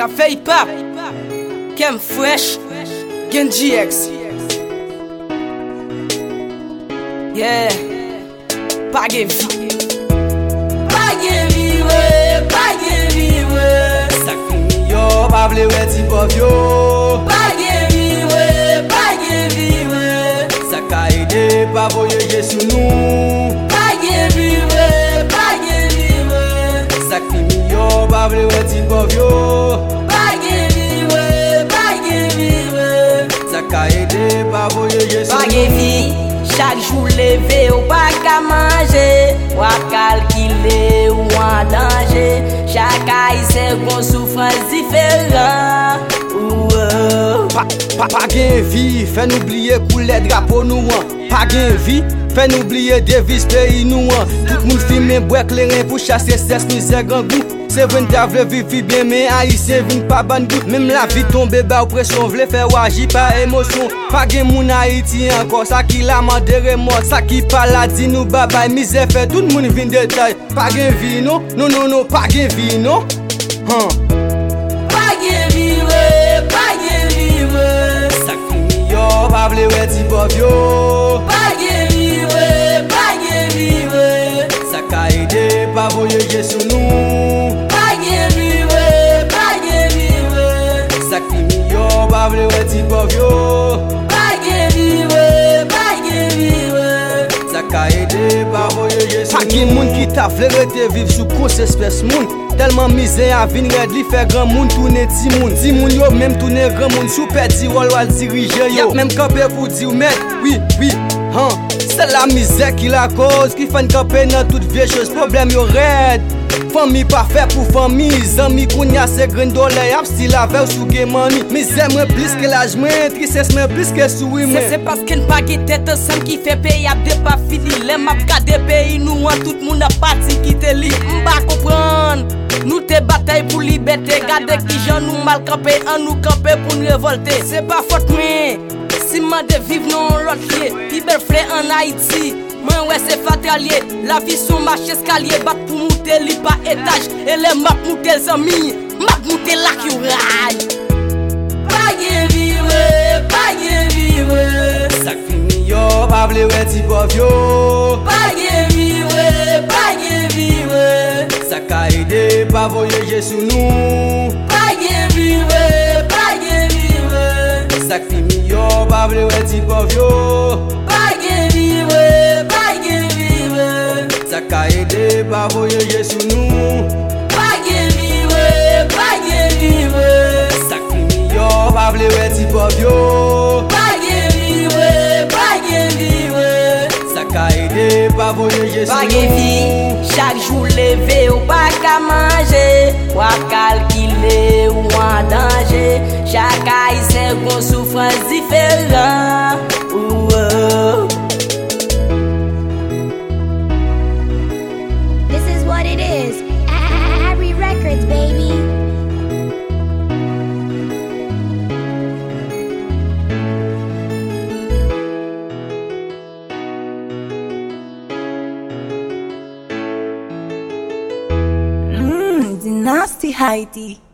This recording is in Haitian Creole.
Cafe hip-hop, Kem Fresh, Gen GX. Yeah, pa gen vi. Pa gen vi we, pa gen vi we. Sak fini yo, pa vle we ti pov yo. Pa gen vi we, pa gen vi we. Sak ka ede, pa voyager sou nou. Pa gen vi we, pa gen vi we. Sak fini yo, pa vle we ti pov yo. Pa gen vi we, pa gen vi we. Sak ka ede, pa voyager sou nou. Pa gen vi. Chaque jour levé ou pas qu'à manger, ou à calculer ou en danger. Chaque haïtien gon souffrance différent. Pas gen vie, fait n'oublier couler drapeau nous. Pas gen vie, fait n'oublier devise pays nous. Tout le monde filme bois clairin pour chasser cesse misère grand goût. C'est vrai t'as vle vivre bien mais haïtien vin pas ban goût. Même la vie tombe bas pression vle faire agir par émotion. Pas gen moun Haïti encore ça qui la mandere mort, ça qui parle la dit nous baba misère fait tout le monde vin détail. Pas gen vie non, non, pas gen vie non. Pas gen vie we, pas gen vie we. Ça fini yo, pa vle we ti pov yo. Pas gen vie we, pas gen vie we. Ça ka ede, pa voyager sou nou. Pas gen vie we, pas gen vie we. Sak fini yo, pa vle we ti pov yo. Pas gen vie we, pas gen vie we. Ça ka ede, pa voyager sou nou. Pas gen moun ki ta vle rete viv sou kos espèce moun. Tellement misère à vin red li fait grand moun tourner ti moun. Ti moun yo même tourner grand moun sou peti wal wal diriger yo. Même campé pour dire met oui, c'est la misère qui la cause qui fait camper dans toute vieille chose. Problème yo red. Famille pas fait pour famille, amis kounya c'est grain dollar ap si la veille sou gen mani. Misère moins plus que l'âge moins, tristesse moins plus que souri moins. C'est parce qu'elle pas gen tête ensemble qui fait pays ap de pas fini. Les map gade pays nous en tout monde a parti qui te li. M'pa comprendre. Nous te bataille pour liberté, gade qui j'en nous mal campé, en nous campé pour nous révolter. C'est pas faute mais si man de vivre non l'autre pied, pi bel flé en Haïti. Moi ouais c'est fatalier, la vie son marche escalier, bat pour monter li pas étage, et les map monter les amis, map monter la qui raille. Pas gen vivre, pas gen vivre. Sak fini yo, pa vle we ti pov yo. Pas gen vivre, pas gen vivre. Sak ka ede, pa voyager sou nou. Pas gen vivre, pas gen vivre. Sak fini yo, pa vle we ti pov yo. Pas gen vivre, pas gen vivre. Sak ka ede, pa voyager sou nou. Pas gen vivre, pas gen vivre. Sak fini yo, pa vle we ti pov yo. Pas gen vivre, pas gen vivre. Sak ka ede, pa voyager sou nou. Pas gen vie, chaque jour levé ou pas qu'à manger, ou à calculer ou en danger. Chaque haïtien gon souffrance différent. This is what it is. Harry Records, baby. Dynasty Haiti.